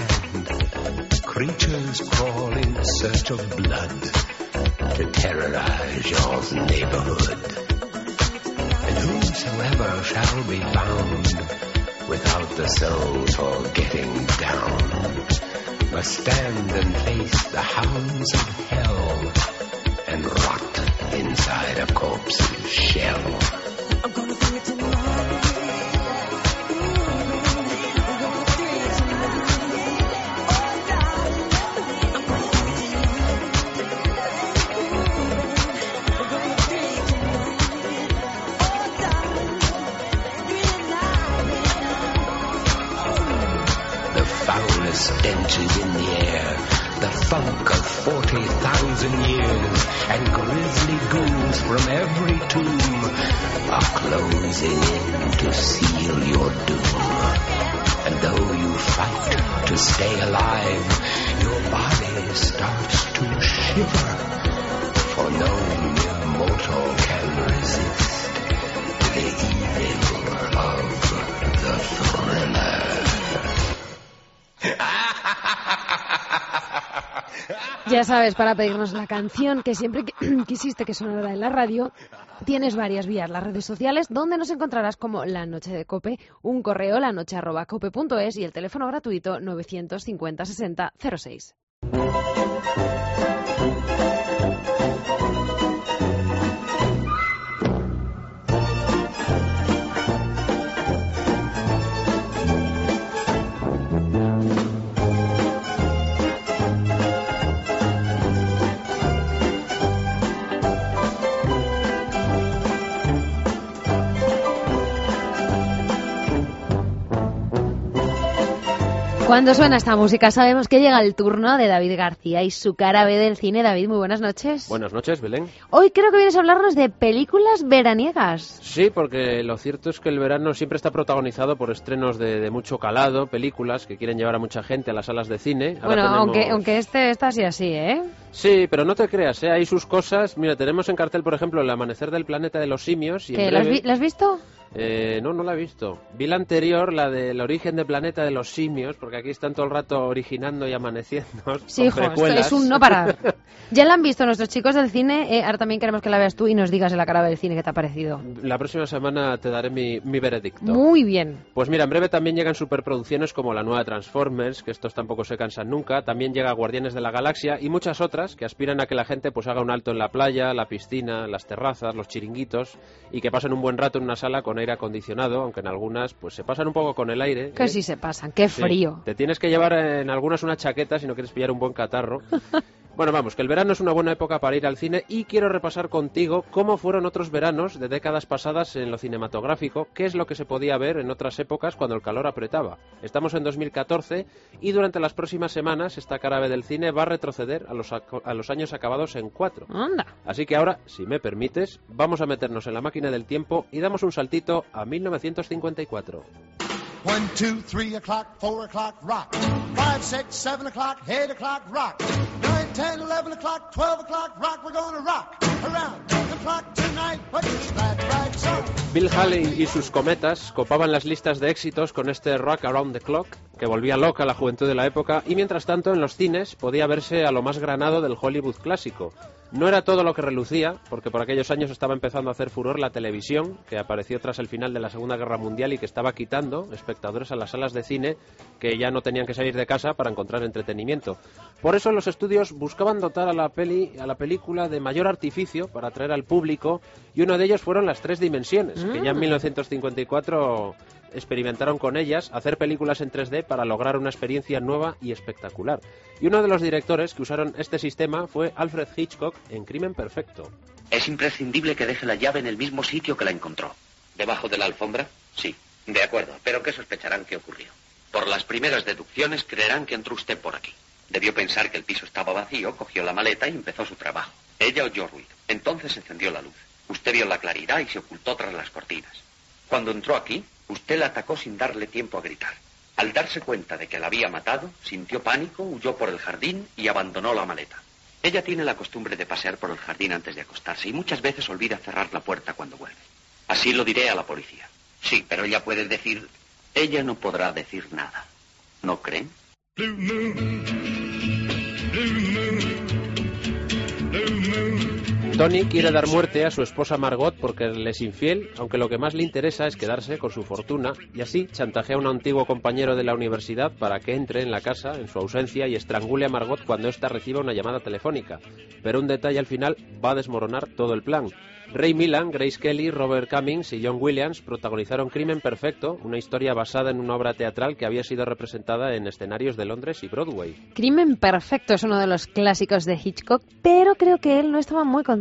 hand. Creatures crawl in search of blood to terrorize your neighborhood. And whosoever shall be found without the soul for getting down must stand and face the hounds of hell and rot inside a corpse's shell. I'm gonna do it tonight. stenches in the air, the funk of forty thousand years, and grisly ghouls from every tomb are closing in to seal your doom. And though you fight to stay alive, your body starts to shiver, for no mere mortal can resist the evil of the thriller. Ya sabes, para pedirnos la canción que siempre quisiste que sonara en la radio, tienes varias vías, las redes sociales, donde nos encontrarás como La Noche de Cope, un correo lanoche arroba cope punto es y el teléfono gratuito novecientos cincuenta sesenta cero seis. Cuando suena esta música sabemos que llega el turno de David García y su cara B del cine. David, muy buenas noches. Buenas noches, Belén. Hoy creo que vienes a hablarnos de películas veraniegas. Sí, porque lo cierto es que el verano siempre está protagonizado por estrenos de, de mucho calado, películas que quieren llevar a mucha gente a las salas de cine. Ahora bueno, tenemos... aunque, aunque este está así así, ¿eh? Sí, pero no te creas, ¿eh? Hay sus cosas. Mira, tenemos en cartel, por ejemplo, El amanecer del planeta de los simios. Y ¿Qué, en ¿la, has breve... vi- ¿La has visto? Eh, no, no la he visto. Vi la anterior, la del origen del planeta de los simios, porque aquí están todo el rato originando y amaneciendo. Sí, hijo, esto es un no parar. Ya la han visto nuestros chicos del cine, eh, ahora también queremos que la veas tú y nos digas en la cara del cine qué te ha parecido. La próxima semana te daré mi, mi veredicto. Muy bien. Pues mira, en breve también llegan superproducciones como la nueva Transformers, que estos tampoco se cansan nunca, también llega Guardianes de la Galaxia y muchas otras que aspiran a que la gente pues haga un alto en la playa, la piscina, las terrazas, los chiringuitos y que pasen un buen rato en una sala con aire acondicionado, aunque en algunas pues se pasan un poco con el aire. Que ¿eh? sí se pasan, qué Sí. frío. Te tienes que llevar en algunas una chaqueta si no quieres pillar un buen catarro. Bueno, vamos, que el verano es una buena época para ir al cine y quiero repasar contigo cómo fueron otros veranos de décadas pasadas en lo cinematográfico, qué es lo que se podía ver en otras épocas cuando el calor apretaba. Estamos en dos mil catorce y durante las próximas semanas esta cara B del cine va a retroceder a los, ac- a los años acabados en cuatro. Anda. Así que ahora, si me permites, vamos a meternos en la máquina del tiempo y damos un saltito a mil novecientos cincuenta y cuatro. One, two, three o'clock, four o'clock, rock. Five, six, seven o'clock, eight o'clock, rock. Nine, ten, eleven o'clock, twelve o'clock, rock. We're gonna rock around the clock tonight. Put your glad rags on. Bill Haley y sus cometas copaban las listas de éxitos con este Rock Around the Clock, que volvía loca a la juventud de la época, y mientras tanto en los cines podía verse a lo más granado del Hollywood clásico. No era todo lo que relucía, porque por aquellos años estaba empezando a hacer furor la televisión, que apareció tras el final de la Segunda Guerra Mundial y que estaba quitando espectadores a las salas de cine que ya no tenían que salir de casa para encontrar entretenimiento. Por eso los estudios buscaban dotar a la peli, a la película de mayor artificio para atraer al público, y uno de ellos fueron las tres dimensiones, que ya en mil novecientos cincuenta y cuatro experimentaron con ellas, hacer películas en tres D para lograr una experiencia nueva y espectacular. Y uno de los directores que usaron este sistema fue Alfred Hitchcock en Crimen Perfecto. Es imprescindible que deje la llave en el mismo sitio que la encontró. ¿Debajo de la alfombra? Sí. De acuerdo, pero ¿qué sospecharán que ocurrió? Por las primeras deducciones creerán que entró usted por aquí. Debió pensar que el piso estaba vacío, cogió la maleta y empezó su trabajo. Ella oyó ruido. Entonces encendió la luz. Usted vio la claridad y se ocultó tras las cortinas. Cuando entró aquí, usted la atacó sin darle tiempo a gritar. Al darse cuenta de que la había matado, sintió pánico, huyó por el jardín y abandonó la maleta. Ella tiene la costumbre de pasear por el jardín antes de acostarse y muchas veces olvida cerrar la puerta cuando vuelve. Así lo diré a la policía. Sí, pero ella puede decir... Ella no podrá decir nada. ¿No creen? Blue moon, blue moon, blue moon. Tony quiere dar muerte a su esposa Margot porque le es infiel, aunque lo que más le interesa es quedarse con su fortuna, y así chantajea a un antiguo compañero de la universidad para que entre en la casa en su ausencia y estrangule a Margot cuando ésta reciba una llamada telefónica. Pero un detalle al final va a desmoronar todo el plan. Ray Milland, Grace Kelly, Robert Cummings y John Williams protagonizaron Crimen Perfecto, una historia basada en una obra teatral que había sido representada en escenarios de Londres y Broadway. Crimen Perfecto es uno de los clásicos de Hitchcock, pero creo que él no estaba muy contento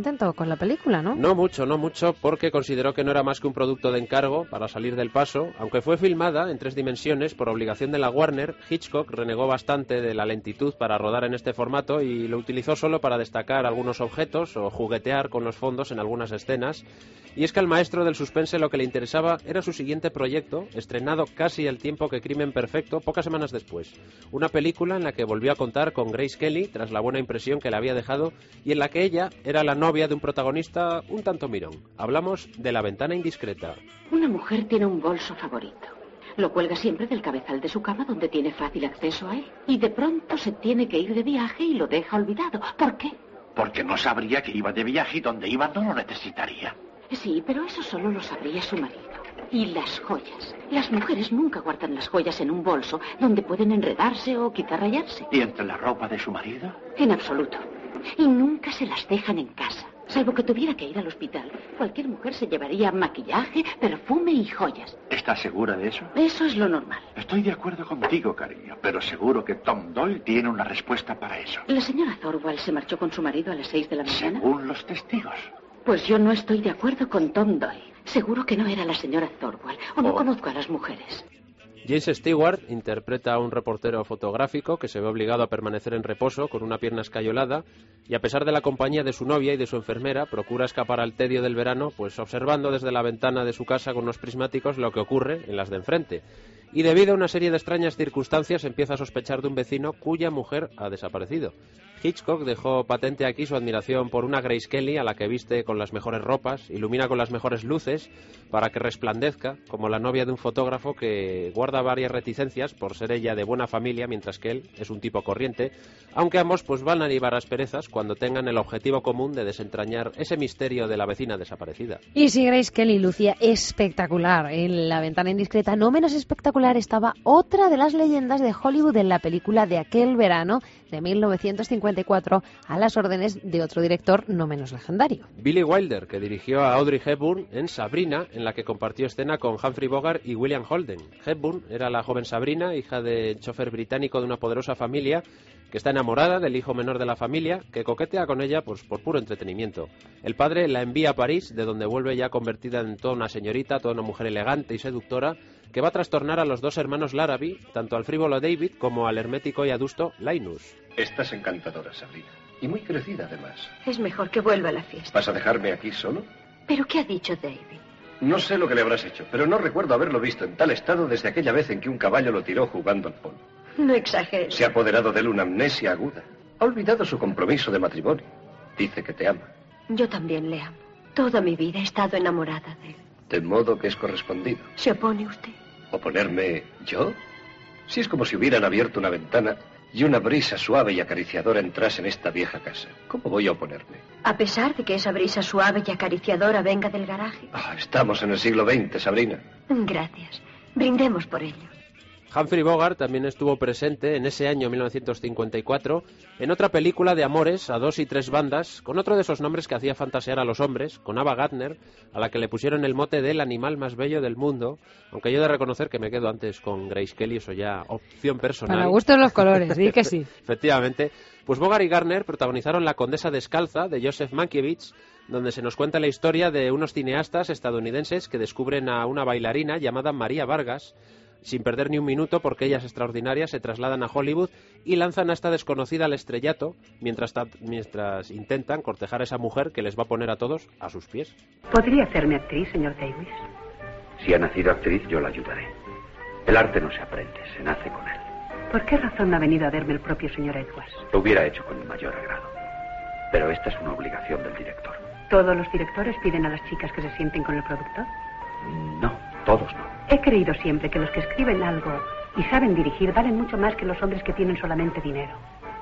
contento con la película, ¿no? No mucho, no mucho, porque consideró que no era más que un producto de encargo para salir del paso. Aunque fue filmada en tres dimensiones por obligación de la Warner, Hitchcock renegó bastante de la lentitud para rodar en este formato y lo utilizó solo para destacar algunos objetos o juguetear con los fondos en algunas escenas. Y es que al maestro del suspense lo que le interesaba era su siguiente proyecto, estrenado casi al tiempo que Crimen Perfecto, pocas semanas después. Una película en la que volvió a contar con Grace Kelly, tras la buena impresión que le había dejado, y en la que ella era la novia de un protagonista un tanto mirón. Hablamos de La ventana indiscreta. Una mujer tiene un bolso favorito. Lo cuelga siempre del cabezal de su cama, donde tiene fácil acceso a él. Y de pronto se tiene que ir de viaje y lo deja olvidado. ¿Por qué? Porque no sabría que iba de viaje y donde iba no lo necesitaría. Sí, pero eso solo lo sabría su marido. Y las joyas. Las mujeres nunca guardan las joyas en un bolso donde pueden enredarse o quizá rayarse. ¿Y entre la ropa de su marido? En absoluto. Y nunca se las dejan en casa. Salvo que tuviera que ir al hospital. Cualquier mujer se llevaría maquillaje, perfume y joyas. ¿Estás segura de eso? Eso es lo normal. Estoy de acuerdo contigo, cariño, pero seguro que Tom Doyle tiene una respuesta para eso. ¿La señora Thorwald se marchó con su marido a las seis de la mañana? Según los testigos. Pues yo no estoy de acuerdo con Tom Doyle. Seguro que no era la señora Thorwald, o no oh. conozco a las mujeres. James Stewart interpreta a un reportero fotográfico que se ve obligado a permanecer en reposo con una pierna escayolada y, a pesar de la compañía de su novia y de su enfermera, procura escapar al tedio del verano, pues observando desde la ventana de su casa con unos prismáticos lo que ocurre en las de enfrente. Y debido a una serie de extrañas circunstancias empieza a sospechar de un vecino cuya mujer ha desaparecido. Hitchcock dejó patente aquí su admiración por una Grace Kelly a la que viste con las mejores ropas, ilumina con las mejores luces para que resplandezca como la novia de un fotógrafo que guarda varias reticencias por ser ella de buena familia, mientras que él es un tipo corriente, aunque ambos pues van a llevar asperezas cuando tengan el objetivo común de desentrañar ese misterio de la vecina desaparecida. Y si Grace Kelly lucía espectacular en La ventana indiscreta, no menos espectacular estaba otra de las leyendas de Hollywood en la película de aquel verano de mil novecientos cincuenta y cuatro, a las órdenes de otro director no menos legendario. Billy Wilder, que dirigió a Audrey Hepburn en Sabrina, en la que compartió escena con Humphrey Bogart y William Holden. Hepburn era la joven Sabrina, hija del chofer británico de una poderosa familia, que está enamorada del hijo menor de la familia, que coquetea con ella pues, por puro entretenimiento. El padre la envía a París, de donde vuelve ya convertida en toda una señorita, toda una mujer elegante y seductora, que va a trastornar a los dos hermanos Larrabee, tanto al frívolo David como al hermético y adusto Linus. Estás encantadora, Sabrina. Y muy crecida, además. Es mejor que vuelva a la fiesta. ¿Vas a dejarme aquí solo? ¿Pero qué ha dicho David? No sé lo que le habrás hecho, pero no recuerdo haberlo visto en tal estado desde aquella vez en que un caballo lo tiró jugando al polo. No exageres. Se ha apoderado de él una amnesia aguda. Ha olvidado su compromiso de matrimonio. Dice que te ama. Yo también le amo. Toda mi vida he estado enamorada de él. De modo que es correspondido. ¿Se opone usted? ¿Oponerme yo? Si es como si hubieran abierto una ventana y una brisa suave y acariciadora entrase en esta vieja casa. ¿Cómo voy a oponerme? A pesar de que esa brisa suave y acariciadora venga del garaje. Ah, estamos en el siglo veinte, Sabrina. Gracias. Brindemos por ello. Humphrey Bogart también estuvo presente en ese año mil novecientos cincuenta y cuatro en otra película de amores a dos y tres bandas, con otro de esos nombres que hacía fantasear a los hombres, con Ava Gardner, a la que le pusieron el mote del animal más bello del mundo, aunque yo he de reconocer que me quedo antes con Grace Kelly, eso ya opción personal. Para gustos los colores, di que sí. Efectivamente. Pues Bogart y Gardner protagonizaron La condesa descalza, de Joseph Mankiewicz, donde se nos cuenta la historia de unos cineastas estadounidenses que descubren a una bailarina llamada María Vargas. Sin perder ni un minuto, porque ella es extraordinaria, se trasladan a Hollywood y lanzan a esta desconocida al estrellato, mientras, mientras intentan cortejar a esa mujer que les va a poner a todos a sus pies. ¿Podría hacerme actriz, señor Davis? Si ha nacido actriz, yo la ayudaré. El arte no se aprende, se nace con él. ¿Por qué razón ha venido a verme el propio señor Edwards? Lo hubiera hecho con el mayor agrado. Pero esta es una obligación del director. ¿Todos los directores piden a las chicas que se sienten con el productor? No, todos no. He creído siempre que los que escriben algo y saben dirigir valen mucho más que los hombres que tienen solamente dinero.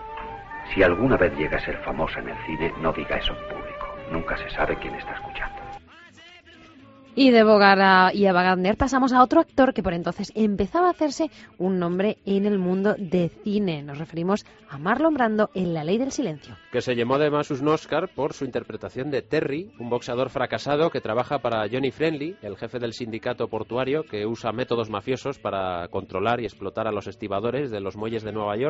Si alguna vez llega a ser famosa en el cine, no diga eso en público. Nunca se sabe quién está escuchando. Y de Bogart y Ava Gardner pasamos a otro actor que por entonces empezaba a hacerse un nombre en el mundo de cine. Nos referimos a Marlon Brando en La ley del silencio. Que se llevó además un Oscar por su interpretación de Terry, un boxeador fracasado que trabaja para Johnny Friendly, el jefe del sindicato portuario que usa métodos mafiosos para controlar y explotar a los estibadores de los muelles de Nueva York,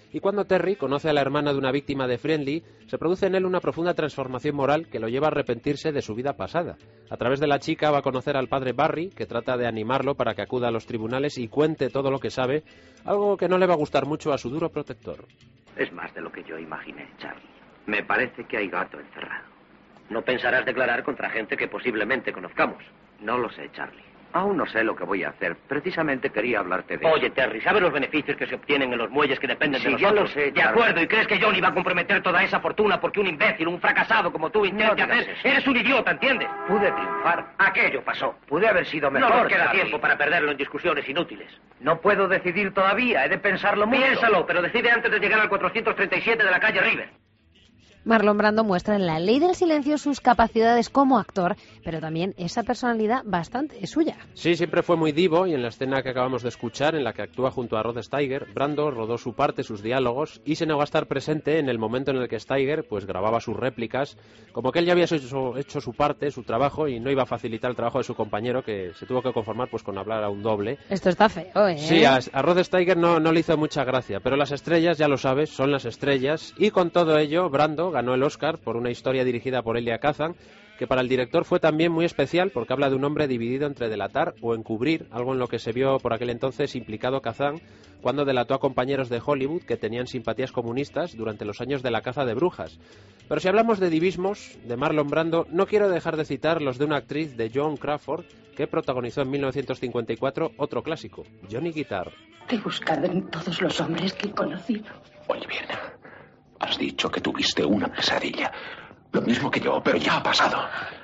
Y cuando Terry conoce a la hermana de una víctima de Friendly, se produce en él una profunda transformación moral que lo lleva a arrepentirse de su vida pasada. A través de la chica va a conocer al padre Barry, que trata de animarlo para que acuda a los tribunales y cuente todo lo que sabe, algo que no le va a gustar mucho a su duro protector. Es más de lo que yo imaginé, Charlie. Me parece que hay gato encerrado. No pensarás declarar contra gente que posiblemente conozcamos. No lo sé, Charlie. Aún no sé lo que voy a hacer. Precisamente quería hablarte de Oye, eso. Terry, ¿sabes los beneficios que se obtienen en los muelles que dependen Sí, de ya nosotros? lo sé, De Charlie. acuerdo, ¿y crees que Johnny va a comprometer toda esa fortuna porque un imbécil, un fracasado como tú intente digas hacer? eso. Eres un idiota, ¿entiendes? Pude triunfar. Aquello pasó. Pude haber sido mejor, No nos queda Charlie. tiempo para perderlo en discusiones inútiles. No puedo decidir todavía. He de pensarlo mucho. Piénsalo, pero decide antes de llegar al cuatrocientos treinta y siete de la calle River. Marlon Brando muestra en La ley del silencio sus capacidades como actor, pero también esa personalidad bastante suya. Sí, siempre fue muy divo y en la escena que acabamos de escuchar, en la que actúa junto a Rod Steiger, Brando rodó su parte, sus diálogos, y se negó a estar presente en el momento en el que Steiger pues grababa sus réplicas, como que él ya había hecho, hecho su parte, su trabajo, y no iba a facilitar el trabajo de su compañero, que se tuvo que conformar pues con hablar a un doble. Esto está feo, ¿eh? Sí, a, a Rod Steiger no, no le hizo mucha gracia, pero las estrellas, ya lo sabes, son las estrellas, y con todo ello, Brando ganó el Oscar por una historia dirigida por Elia Kazan, que para el director fue también muy especial porque habla de un hombre dividido entre delatar o encubrir, algo en lo que se vio por aquel entonces implicado Kazan cuando delató a compañeros de Hollywood que tenían simpatías comunistas durante los años de la caza de brujas. Pero si hablamos de divismos, de Marlon Brando, no quiero dejar de citar los de una actriz de Joan Crawford que protagonizó en mil novecientos cincuenta y cuatro otro clásico, Johnny Guitar. Te he buscado en todos los hombres que he conocido. Olivia, has dicho que tuviste una pesadilla. Lo mismo que yo, pero ya ha pasado.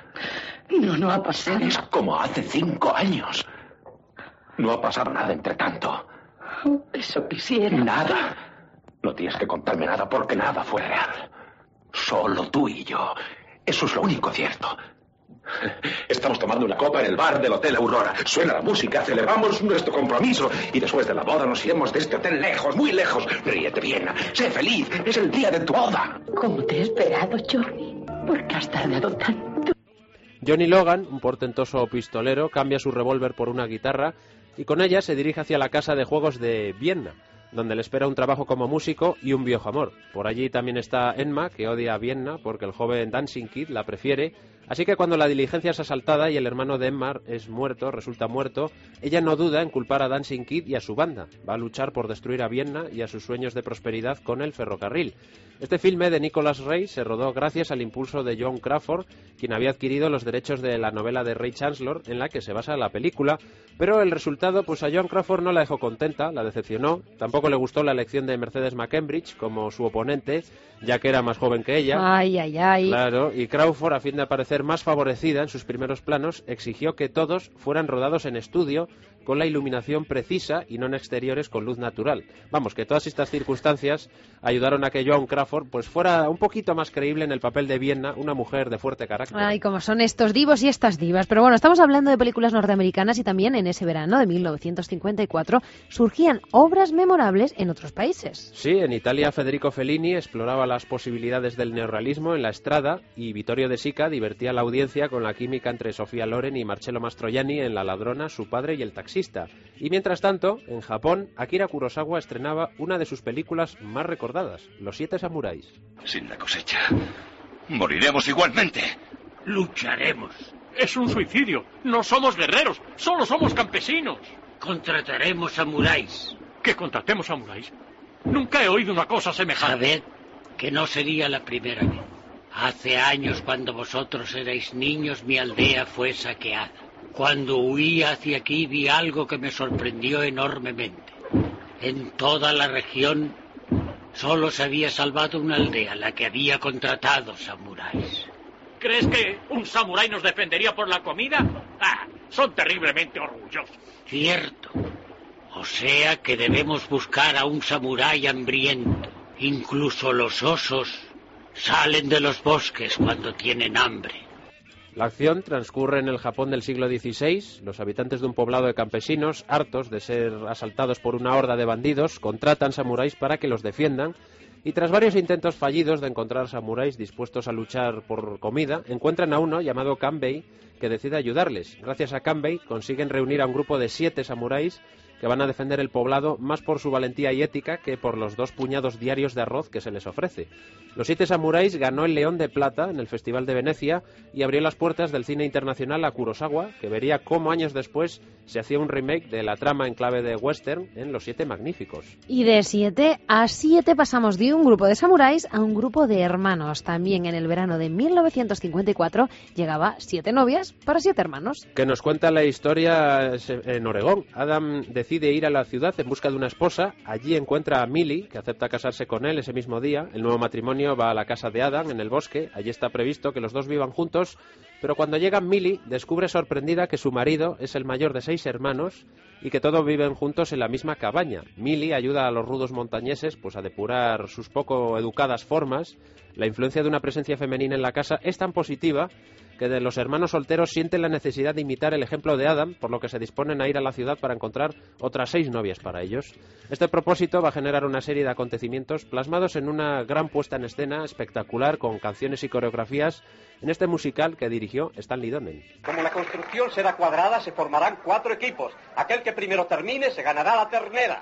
No, no ha pasado. Es como hace cinco años. No ha pasado nada entre tanto. Oh, eso quisiera. Nada. No tienes que contarme nada porque nada fue real. Solo tú y yo. Eso es lo único cierto. Estamos tomando una copa en el bar del Hotel Aurora. Suena la música, celebramos nuestro compromiso y después de la boda nos iremos de este hotel lejos, muy lejos. Ríete bien, sé feliz, es el día de tu boda. ¿Cómo te he esperado, Johnny? ¿Por qué has tardado tanto? Johnny Logan, un portentoso pistolero, cambia su revólver por una guitarra y con ella se dirige hacia la casa de juegos de Viena, donde le espera un trabajo como músico y un viejo amor. Por allí también está Emma, que odia a Viena porque el joven Dancing Kid la prefiere, así que cuando la diligencia es asaltada y el hermano de Emma es muerto, resulta muerto, ella no duda en culpar a Dancing Kid y a su banda. Va a luchar por destruir a Viena y a sus sueños de prosperidad con el ferrocarril. Este filme de Nicholas Ray se rodó gracias al impulso de Joan Crawford, quien había adquirido los derechos de la novela de Ray Chancellor en la que se basa la película, pero el resultado pues a Joan Crawford no la dejó contenta, la decepcionó, tampoco le gustó la elección de Mercedes McCambridge como su oponente, ya que era más joven que ella. Ay, ay, ay. Claro, y Crawford, a fin de aparecer más favorecida en sus primeros planos, exigió que todos fueran rodados en estudio con la iluminación precisa y no en exteriores con luz natural. Vamos, que todas estas circunstancias ayudaron a que Joan Crawford pues fuera un poquito más creíble en el papel de Viena, una mujer de fuerte carácter. Ay, como son estos divos y estas divas. Pero bueno, estamos hablando de películas norteamericanas y también en ese verano de mil novecientos cincuenta y cuatro surgían obras memorables en otros países. Sí, en Italia Federico Fellini exploraba las posibilidades del neorrealismo en La Strada y Vittorio De Sica divertía a la audiencia con la química entre Sofía Loren y Marcello Mastroianni en La ladrona, su padre y el taxista. Y mientras tanto, en Japón, Akira Kurosawa estrenaba una de sus películas más recordadas, Los siete samuráis. Sin la cosecha, moriremos igualmente. Lucharemos. Es un suicidio. No somos guerreros, solo somos campesinos. Contrataremos samuráis. ¿Que contratemos samuráis? Nunca he oído una cosa semejante. Sabed que no sería la primera vez. Hace años, cuando vosotros erais niños, mi aldea fue saqueada. Cuando huí hacia aquí vi algo que me sorprendió enormemente. En toda la región solo se había salvado una aldea, la que había contratado samuráis. ¿Crees que un samurái nos defendería por la comida? Ah, son terriblemente orgullosos. Cierto. O sea que debemos buscar a un samurái hambriento. Incluso los osos salen de los bosques cuando tienen hambre. La acción transcurre en el Japón del siglo dieciséis. Los habitantes de un poblado de campesinos, hartos de ser asaltados por una horda de bandidos, contratan samuráis para que los defiendan y tras varios intentos fallidos de encontrar samuráis dispuestos a luchar por comida, encuentran a uno llamado Kanbei que decide ayudarles. Gracias a Kanbei consiguen reunir a un grupo de siete samuráis que van a defender el poblado más por su valentía y ética que por los dos puñados diarios de arroz que se les ofrece. Los Siete Samuráis ganó el León de Plata en el Festival de Venecia y abrió las puertas del cine internacional a Kurosawa, que vería cómo años después se hacía un remake de la trama en clave de western en Los Siete Magníficos. Y de siete a siete pasamos de un grupo de samuráis a un grupo de hermanos. También en el verano de mil novecientos cincuenta y cuatro llegaba Siete novias para siete hermanos. Que nos cuenta la historia en Oregón. Adam decide ir a la ciudad en busca de una esposa. Allí encuentra a Millie, que acepta casarse con él ese mismo día. El nuevo matrimonio va a la casa de Adam en el bosque. Allí está previsto que los dos vivan juntos, pero cuando llega Millie descubre sorprendida que su marido es el mayor de seis hermanos y que todos viven juntos en la misma cabaña. Millie ayuda a los rudos montañeses pues a depurar sus poco educadas formas. La influencia de una presencia femenina en la casa es tan positiva que de los hermanos solteros sienten la necesidad de imitar el ejemplo de Adam, por lo que se disponen a ir a la ciudad para encontrar otras seis novias para ellos. Este propósito va a generar una serie de acontecimientos plasmados en una gran puesta en escena espectacular con canciones y coreografías en este musical que dirigió Stanley Donen. Como la construcción será cuadrada, se formarán cuatro equipos. Aquel que primero termine se ganará la ternera.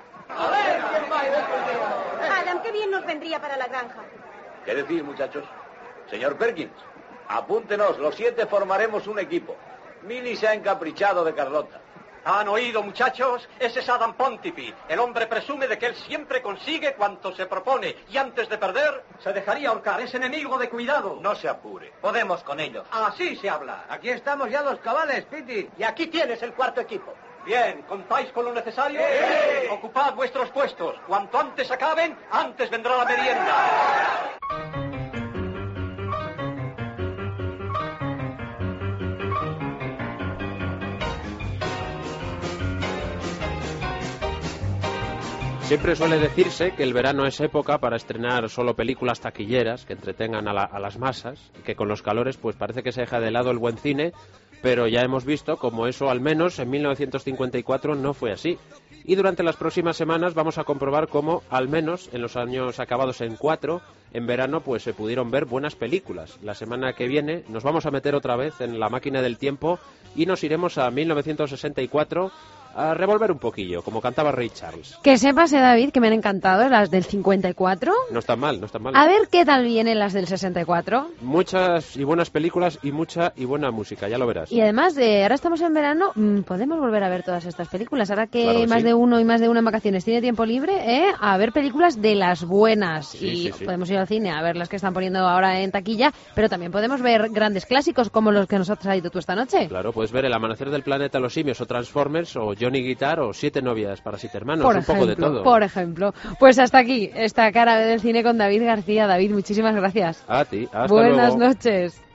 Adam, qué bien nos vendría para la granja. ¿Qué decís, muchachos? Señor Perkins, apúntenos, los siete formaremos un equipo. Millie se ha encaprichado de Carlota. ¿Han oído, muchachos? Ese es Adam Pontipi. El hombre presume de que él siempre consigue cuanto se propone y antes de perder se dejaría ahorcar. Es enemigo de cuidado. No se apure. Podemos con ellos. Así se habla. Aquí estamos ya los cabales, Piti. Y aquí tienes el cuarto equipo. Bien, ¿contáis con lo necesario? ¡Sí! Ocupad vuestros puestos. Cuanto antes acaben, antes vendrá la merienda. Siempre suele decirse que el verano es época para estrenar solo películas taquilleras que entretengan a, la, a las masas y que con los calores pues parece que se deja de lado el buen cine, pero ya hemos visto como eso al menos en mil novecientos cincuenta y cuatro no fue así. Y durante las próximas semanas vamos a comprobar cómo, al menos en los años acabados en cuatro, en verano pues se pudieron ver buenas películas. La semana que viene nos vamos a meter otra vez en la máquina del tiempo y nos iremos a mil novecientos sesenta y cuatro a revolver un poquillo, como cantaba Ray Charles. Que sepas, eh, David, que me han encantado las del cincuenta y cuatro. No están mal, no están mal. A ver qué tal vienen las del sesenta y cuatro. Muchas y buenas películas y mucha y buena música, ya lo verás. Y además, de ahora estamos en verano, mmm, podemos volver a ver todas estas películas. Ahora que Claro que más sí. de uno y más de una en vacaciones tiene tiempo libre, ¿eh? A ver películas de las buenas. Sí, y sí, sí. podemos ir al cine a ver las que están poniendo ahora en taquilla, pero también podemos ver grandes clásicos como los que nos has traído tú esta noche. Claro, puedes ver El amanecer del planeta los simios o Transformers o Johnny Guitar o Siete novias para siete hermanos, Por un ejemplo, poco de todo. por ejemplo. Pues hasta aquí esta cara del cine con David García. David, muchísimas gracias. A ti, hasta Buenas luego. noches.